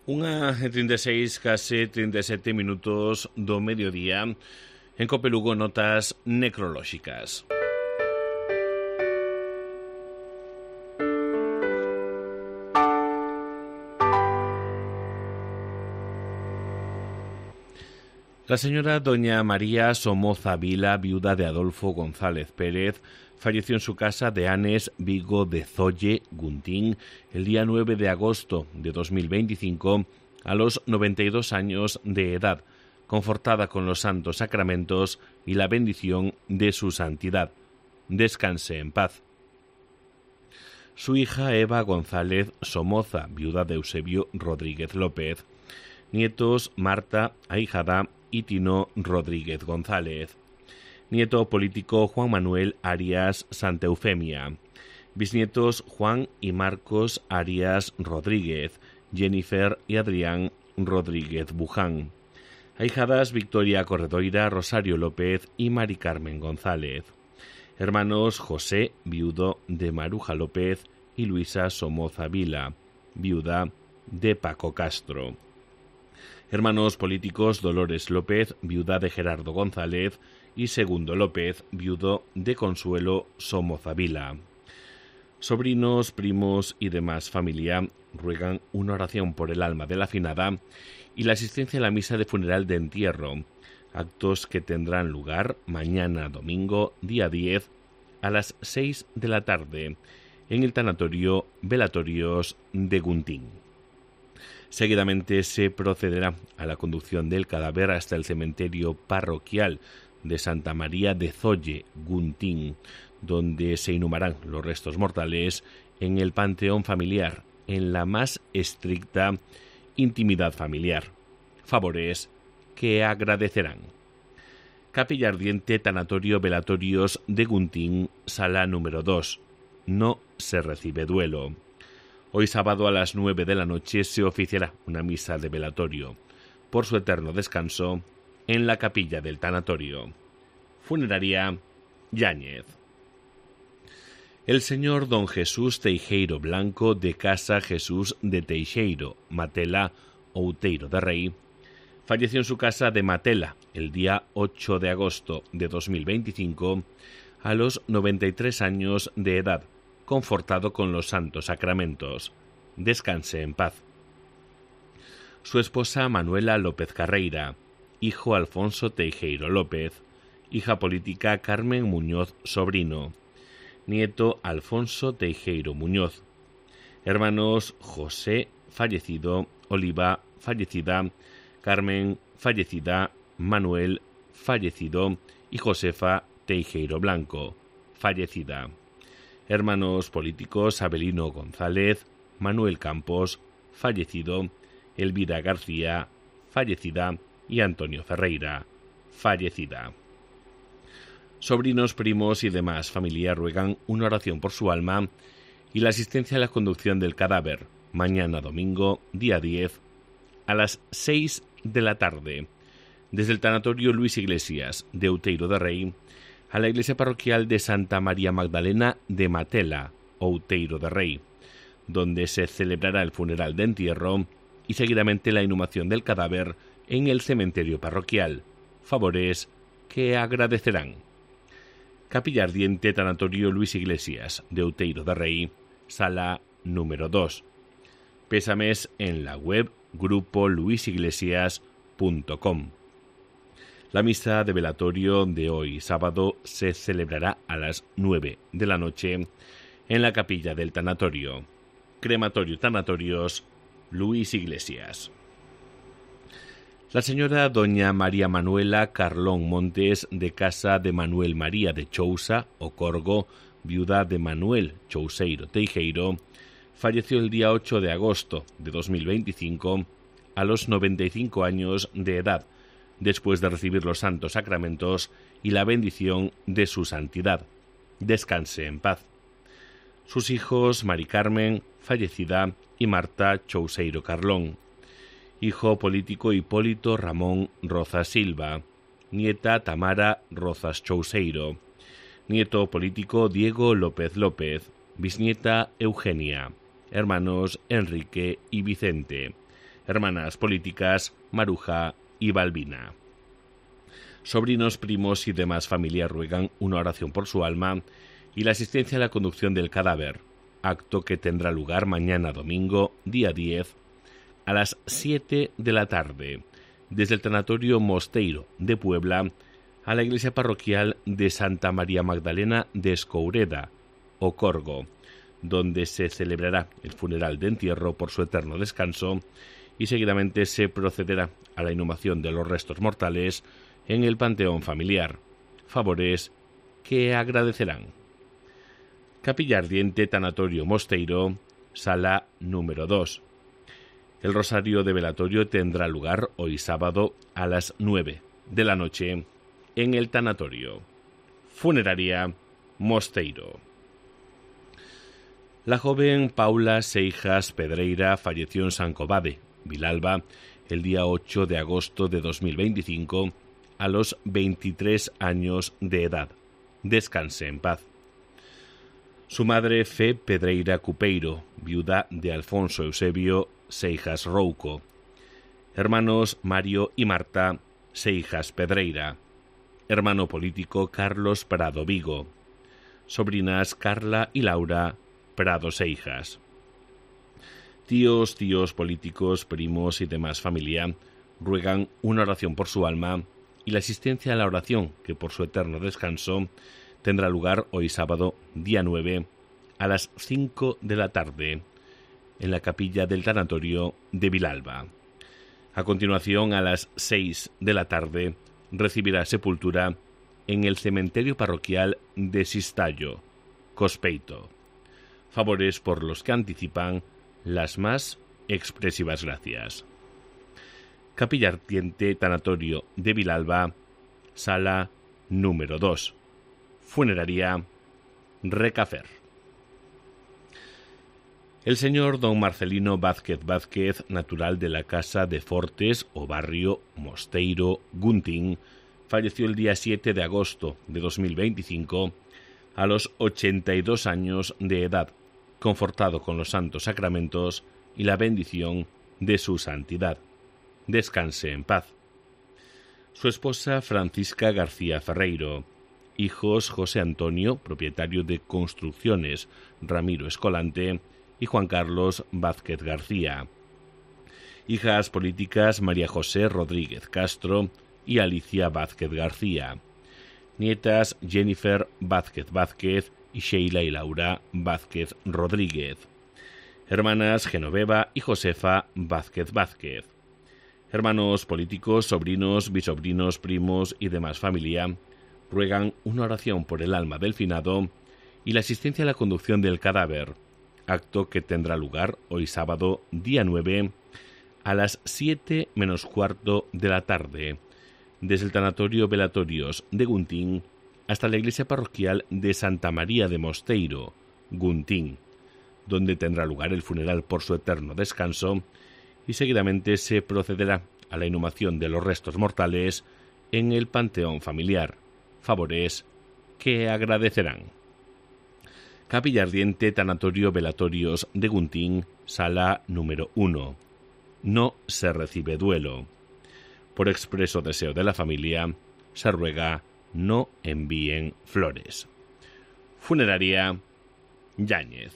Unha e 36, case 37 minutos do mediodía. En Copelugo, notas necrolóxicas. La señora doña María Somoza Vila, viuda de Adolfo González Pérez, falleció en su casa de Anes, Vigo de Zolle, Guntín, el día 9 de agosto de 2025, a los 92 años de edad, confortada con los santos sacramentos y la bendición de su santidad. Descanse en paz. Su hija Eva González Somoza, viuda de Eusebio Rodríguez López. Nietos Marta, ahijada, y Tino Rodríguez González. Nieto político Juan Manuel Arias Santa Eufemia. Bisnietos Juan y Marcos Arias Rodríguez, Jennifer y Adrián Rodríguez Buján. Ahijadas Victoria Corredoira, Rosario López y Mari Carmen González. Hermanos José, viudo de Maruja López, y Luisa Somoza Vila, viuda de Paco Castro. Hermanos políticos Dolores López, viuda de Gerardo González, y Segundo López, viudo de Consuelo Somoza Vila. Sobrinos, primos y demás familia ruegan una oración por el alma de la finada y la asistencia a la misa de funeral de entierro, actos que tendrán lugar mañana domingo, día 10, a las 6 de la tarde, en el tanatorio Velatorios de Guntín. Seguidamente se procederá a la conducción del cadáver hasta el cementerio parroquial de Santa María de Zolle, Guntín, donde se inhumarán los restos mortales en el panteón familiar, en la más estricta intimidad familiar. Favores que agradecerán. Capilla Ardiente, Tanatorio Velatorios de Guntín, sala número 2. No se recibe duelo. Hoy sábado a las 9 de la noche se oficiará una misa de velatorio por su eterno descanso en la capilla del tanatorio. Funeraria Yáñez. El señor don Jesús Teijeiro Blanco, de Casa Jesús de Teixeiro, Matela, Outeiro de Rei, falleció en su casa de Matela el día 8 de agosto de 2025 a los 93 años de edad, confortado con los santos sacramentos. Descanse en paz. Su esposa Manuela López Carreira, hijo Alfonso Teijeiro López, hija política Carmen Muñoz Sobrino, nieto Alfonso Teijeiro Muñoz, hermanos José, fallecido, Oliva, fallecida, Carmen, fallecida, Manuel, fallecido, y Josefa Teijeiro Blanco, fallecida. Hermanos políticos Abelino González, Manuel Campos, fallecido, Elvira García, fallecida, y Antonio Ferreira, fallecida. Sobrinos, primos y demás familia ruegan una oración por su alma y la asistencia a la conducción del cadáver, mañana domingo, día 10, a las 6 de la tarde, desde el tanatorio Luis Iglesias de Outeiro de Rei, a la iglesia parroquial de Santa María Magdalena de Matela, Outeiro de Rei, donde se celebrará el funeral de entierro y seguidamente la inhumación del cadáver en el cementerio parroquial. Favores que agradecerán. Capilla Ardiente, Tanatorio Luis Iglesias de Outeiro de Rei, sala número 2. Pésames en la web grupoluisiglesias.com. La misa de velatorio de hoy sábado se celebrará a las 9 de la noche en la capilla del tanatorio. Crematorio Tanatorios Luis Iglesias. La señora doña María Manuela Carlón Montes, de Casa de Manuel María de Chousa, Ocorgo, viuda de Manuel Chouseiro Teijeiro, falleció el día 8 de agosto de 2025 a los 95 años de edad, después de recibir los santos sacramentos y la bendición de su santidad. Descanse en paz. Sus hijos Mari Carmen, fallecida, y Marta Chouseiro Carlón. Hijo político Hipólito Ramón Rozas Silva. Nieta Tamara Rozas Chouseiro. Nieto político Diego López López. Bisnieta Eugenia. Hermanos Enrique y Vicente. hermanas políticas Maruja y Balbina. Sobrinos, primos y demás familia ruegan una oración por su alma y la asistencia a la conducción del cadáver, acto que tendrá lugar mañana domingo, día 10, a las 7 de la tarde, desde el tanatorio Mosteiro de Puebla a la iglesia parroquial de Santa María Magdalena de Escoureda, Ocorgo, donde se celebrará el funeral de entierro por su eterno descanso y seguidamente se procederá a la inhumación de los restos mortales en el panteón familiar, favores que agradecerán. Capilla Ardiente, Tanatorio Mosteiro, sala número 2. El rosario de velatorio tendrá lugar hoy sábado a las 9 de la noche en el tanatorio. Funeraria Mosteiro. La joven Paula Seijas Pedreira falleció en San Covade, Vilalba, el día 8 de agosto de 2025 a los 23 años de edad. Descanse en paz. Su madre Fe Pedreira Cupeiro, viuda de Alfonso Eusebio Seijas Rouco. Hermanos Mario y Marta Seijas Pedreira. Hermano político Carlos Prado Vigo. Sobrinas Carla y Laura Prado Seijas. Tíos políticos, primos y demás familia ruegan una oración por su alma y la asistencia a la oración que por su eterno descanso tendrá lugar hoy sábado, día 9, a las 5 de la tarde, en la capilla del tanatorio de Vilalba. A continuación, a las 6 de la tarde, recibirá sepultura en el cementerio parroquial de Sistallo, Cospeito. Favores por los que anticipan las más expresivas gracias. Capilla Ardiente, Tanatorio de Vilalba, sala número 2. Funeraria Recafer. El señor don Marcelino Vázquez Vázquez, natural de la casa de Fortes o barrio Mosteiro, Guntín, falleció el día 7 de agosto de 2025 a los 82 años de edad, confortado con los santos sacramentos y la bendición de su santidad. Descanse en paz. Su esposa Francisca García Ferreiro. Hijos José Antonio, propietario de Construcciones Ramiro Escolante, y Juan Carlos Vázquez García. Hijas políticas María José Rodríguez Castro y Alicia Vázquez García. Nietas Jennifer Vázquez Vázquez y Sheila y Laura Vázquez Rodríguez. Hermanas Genoveva y Josefa Vázquez Vázquez. Hermanos políticos, sobrinos, bisobrinos, primos y demás familia ruegan una oración por el alma del finado y la asistencia a la conducción del cadáver, acto que tendrá lugar hoy sábado, día 9, a las 7 menos cuarto de la tarde, desde el tanatorio Velatorios de Guntín hasta la iglesia parroquial de Santa María de Mosteiro, Guntín, donde tendrá lugar el funeral por su eterno descanso y seguidamente se procederá a la inhumación de los restos mortales en el panteón familiar, favores que agradecerán. Capilla Ardiente, Tanatorio Velatorios de Guntín, sala número 1. No se recibe duelo. Por expreso deseo de la familia, se ruega no envíen flores. Funeraria Yáñez.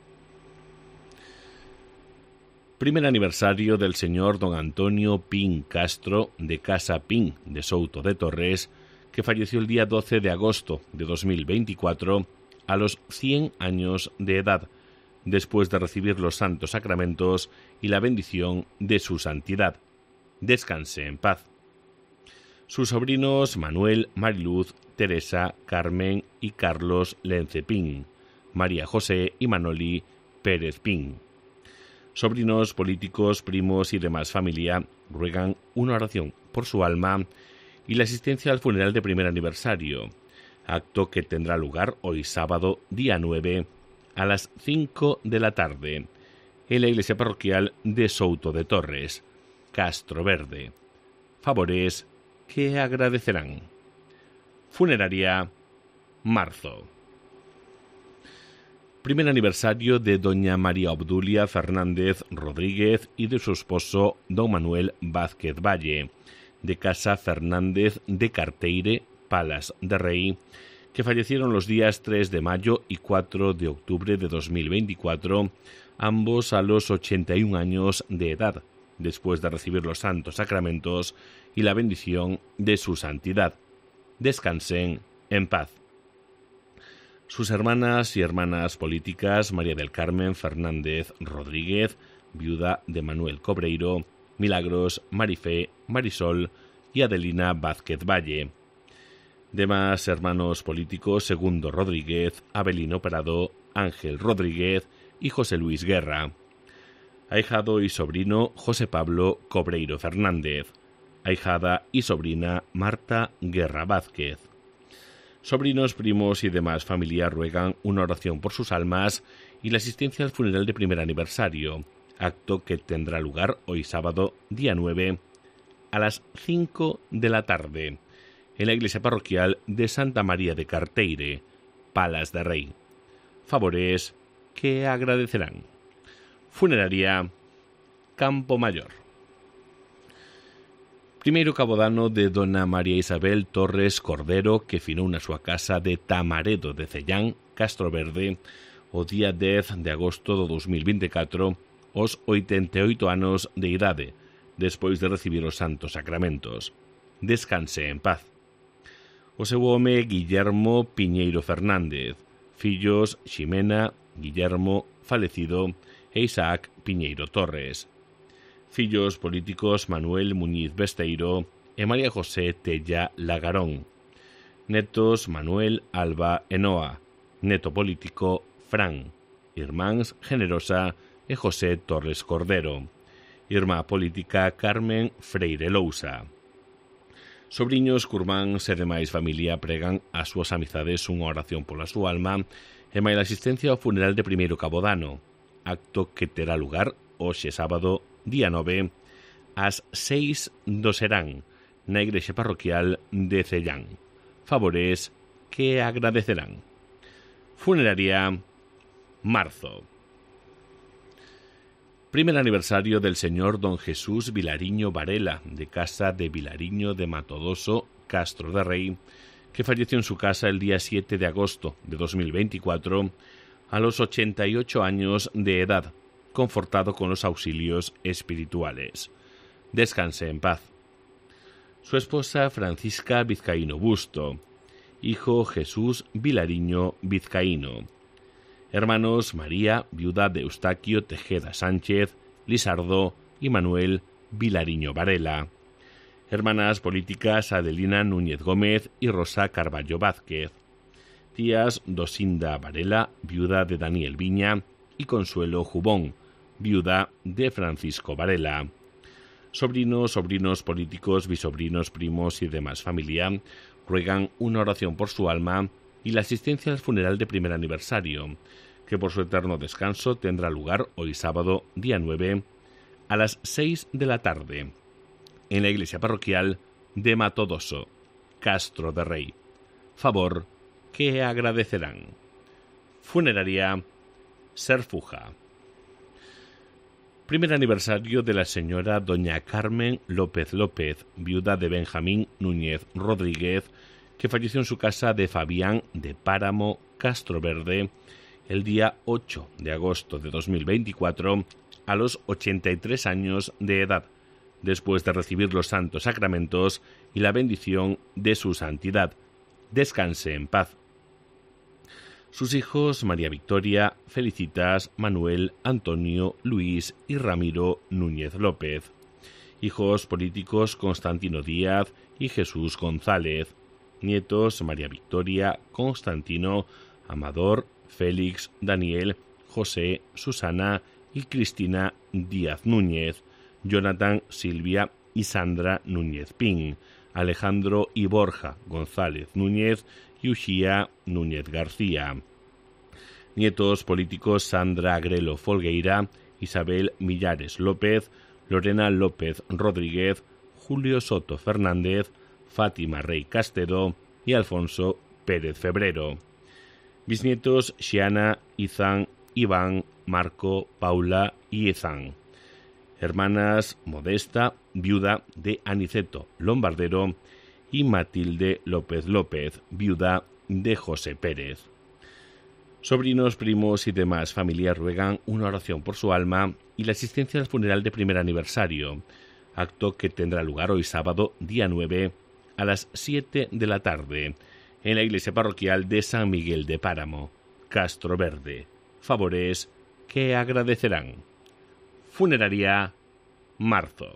Primer aniversario del señor don Antonio Pin Castro, de Casa Pin de Souto de Torres, que falleció el día 12 de agosto de 2024 a los 100 años de edad, después de recibir los santos sacramentos y la bendición de su santidad. Descanse en paz. Sus sobrinos Manuel, Mariluz, Teresa, Carmen y Carlos Lence Pin, María José y Manoli Pérez Pin. Sobrinos, políticos, primos y demás familia ruegan una oración por su alma y la asistencia al funeral de primer aniversario, acto que tendrá lugar hoy sábado, día 9, a las 5 de la tarde, en la iglesia parroquial de Souto de Torres, Castro Verde. Favores que agradecerán. Funeraria Marzo. Primer aniversario de doña María Obdulia Fernández Rodríguez y de su esposo don Manuel Vázquez Valle, de Casa Fernández de Carteire, Palas de Rey, que fallecieron los días 3 de mayo y 4 de octubre de 2024, ambos a los 81 años de edad, después de recibir los santos sacramentos y la bendición de su santidad. Descansen en paz. Sus hermanas y hermanas políticas, María del Carmen Fernández Rodríguez, viuda de Manuel Cobreiro, Milagros, Marifé, Marisol y Adelina Vázquez Valle. Demás hermanos políticos, Segundo Rodríguez, Abelino Prado, Ángel Rodríguez y José Luis Guerra. Ahijado y sobrino, José Pablo Cobreiro Fernández. Ahijada y sobrina, Marta Guerra Vázquez. Sobrinos, primos y demás familia ruegan una oración por sus almas y la asistencia al funeral de primer aniversario, acto que tendrá lugar hoy sábado, día 9, a las 5 de la tarde, en la iglesia parroquial de Santa María de Carteire, Palas de Rey. Favores que agradecerán. Funeraria Campo Mayor. Primeiro cabodano de dona María Isabel Torres Cordero, que finou na súa casa de Tamaredo de Cellán, Castro Verde, o día 10 de agosto do 2024, os 88 anos de idade, despois de recibir os santos sacramentos. Descanse en paz. O seu home Guillermo Piñeiro Fernández, fillos Ximena, Guillermo, falecido, e Isaac Piñeiro Torres. Fillos políticos Manuel Muñiz Besteiro e María José Tella Lagarón. Netos Manuel Alba Enoa. Neto político Fran. Irmáns Generosa e José Torres Cordero. Irmá política Carmen Freire Lousa. Sobriños, curmáns e demais familia pregan as súas amizades unha oración pola súa alma e máis a asistencia ao funeral de primeiro cabodano, acto que terá lugar hoxe sábado, día 9, ás 6 do serán, na igrexa parroquial de Cellán. Favores que agradecerán. Funeraria Marzo. Primer aniversario del señor don Jesús Vilariño Varela, de Casa de Vilariño de Matodoso, Castro de Rey, que falleció en su casa el día 7 de agosto de 2024, a los 88 años de edad, confortado con los auxilios espirituales. Descanse en paz. Su esposa Francisca Vizcaíno Busto, hijo Jesús Vilariño Vizcaíno. Hermanos María, viuda de Eustaquio Tejeda Sánchez, Lisardo y Manuel Vilariño Varela. Hermanas políticas Adelina Núñez Gómez y Rosa Carballo Vázquez. Tías Dosinda Varela, viuda de Daniel Viña, y Consuelo Jubón, viuda de Francisco Varela. Sobrinos, sobrinos políticos, bisobrinos, primos y demás familia ruegan una oración por su alma y la asistencia al funeral de primer aniversario, que por su eterno descanso tendrá lugar hoy sábado, día 9, a las 6 de la tarde, en la iglesia parroquial de Matodoso, Castro de Rey. Favor que agradecerán. Funeraria Serfuja. Primer aniversario de la señora doña Carmen López López, viuda de Benjamín Núñez Rodríguez, que falleció en su casa de Fabián de Páramo, Castro Verde, el día 8 de agosto de 2024, a los 83 años de edad, después de recibir los santos sacramentos y la bendición de su santidad. Descanse en paz. Sus hijos María Victoria, Felicitas, Manuel, Antonio, Luis y Ramiro Núñez López. Hijos políticos Constantino Díaz y Jesús González. Nietos María Victoria, Constantino, Amador, Félix, Daniel, José, Susana y Cristina Díaz Núñez. Jonathan, Silvia y Sandra Núñez Pin. Alejandro y Borja González Núñez y Uxía Núñez García. Nietos políticos Sandra Agrelo Folgueira, Isabel Millares López, Lorena López Rodríguez, Julio Soto Fernández, Fátima Rey Castedo y Alfonso Pérez Febrero. Bisnietos Xiana, Izan, Iván, Marco, Paula y Ezán. Hermanas Modesta, viuda de Aniceto Lombardero, y Matilde López López, viuda de José Pérez. Sobrinos, primos y demás familia ruegan una oración por su alma y la asistencia al funeral de primer aniversario, acto que tendrá lugar hoy sábado, día 9, a las 7 de la tarde, en la iglesia parroquial de San Miguel de Páramo, Castro Verde. Favores que agradecerán. Funeraria Marzo.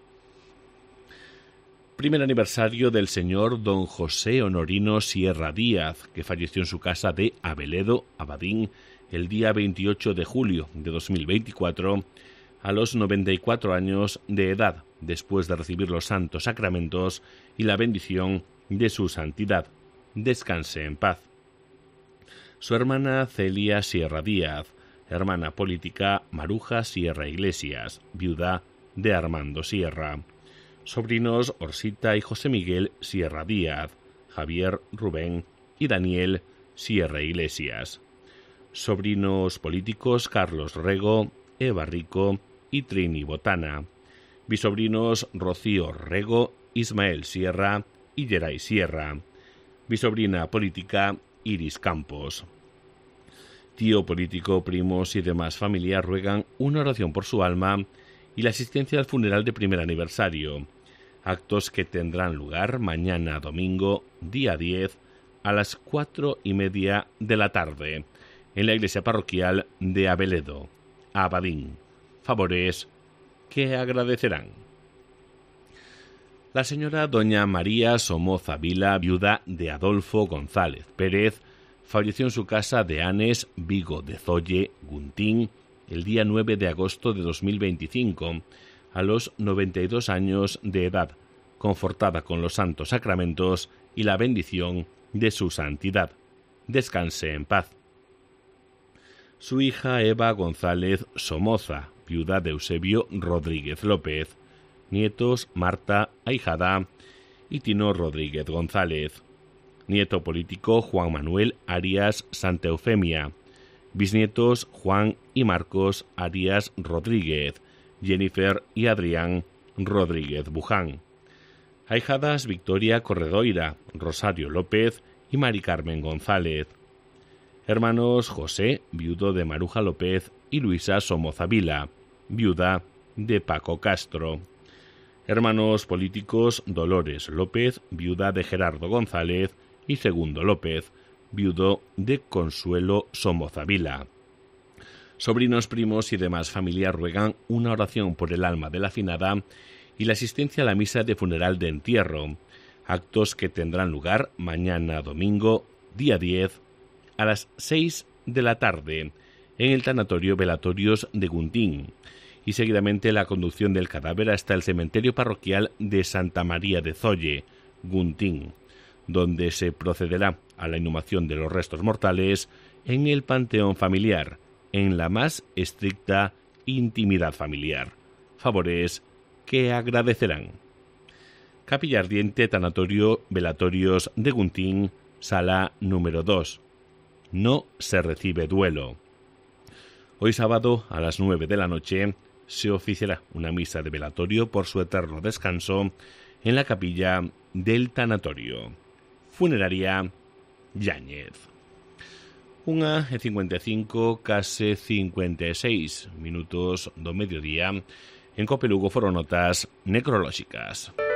Primer aniversario del señor don José Honorino Sierra Díaz, que falleció en su casa de Abeledo, Abadín, el día 28 de julio de 2024, a los 94 años de edad, después de recibir los santos sacramentos y la bendición de su santidad. Descanse en paz. Su hermana Celia Sierra Díaz, hermana política Maruja Sierra Iglesias, viuda de Armando Sierra. Sobrinos Orsita y José Miguel Sierra Díaz, Javier, Rubén y Daniel Sierra Iglesias. Sobrinos políticos Carlos Rego, Eva Rico y Trini Botana. Bisobrinos Rocío Rego, Ismael Sierra y Geray Sierra. Bisobrina política Iris Campos. Tío político, primos y demás familia ruegan una oración por su alma y la asistencia al funeral de primer aniversario, actos que tendrán lugar mañana domingo, día 10, a las 4:30 de la tarde, en la iglesia parroquial de Abeledo, Abadín. Favores que agradecerán. La señora doña María Somoza Vila, viuda de Adolfo González Pérez, falleció en su casa de Anes, Vigo de Zolle, Guntín, el día 9 de agosto de 2025, a los 92 años de edad, confortada con los santos sacramentos y la bendición de su santidad. Descanse en paz. Su hija Eva González Somoza, viuda de Eusebio Rodríguez López. Nietos Marta Ahijada y Tino Rodríguez González. Nieto político Juan Manuel Arias Santa Eufemia. Bisnietos Juan y Marcos Arias Rodríguez, Jennifer y Adrián Rodríguez Buján. Ahijadas Victoria Corredoira, Rosario López y Mari Carmen González. Hermanos José, viudo de Maruja López, y Luisa Somoza Vila, viuda de Paco Castro. Hermanos políticos Dolores López, viuda de Gerardo González, y Segundo López, viudo de Consuelo Somoza Vila. Sobrinos, primos y demás familia ruegan una oración por el alma de la finada y la asistencia a la misa de funeral de entierro, actos que tendrán lugar mañana domingo, día 10, a las 6 de la tarde, en el tanatorio Velatorios de Guntín, y seguidamente la conducción del cadáver hasta el cementerio parroquial de Santa María de Zolle, Guntín, donde se procederá a la inhumación de los restos mortales en el panteón familiar, en la más estricta intimidad familiar. Favores que agradecerán. Capilla Ardiente, Tanatorio Velatorios de Guntín, sala número 2. No se recibe duelo. Hoy sábado a las 9 de la noche se oficiará una misa de velatorio por su eterno descanso en la capilla del tanatorio. Funeraria Yáñez. 1:55, case 56 minutos do mediodía. En Copelugo foron notas necrolóxicas.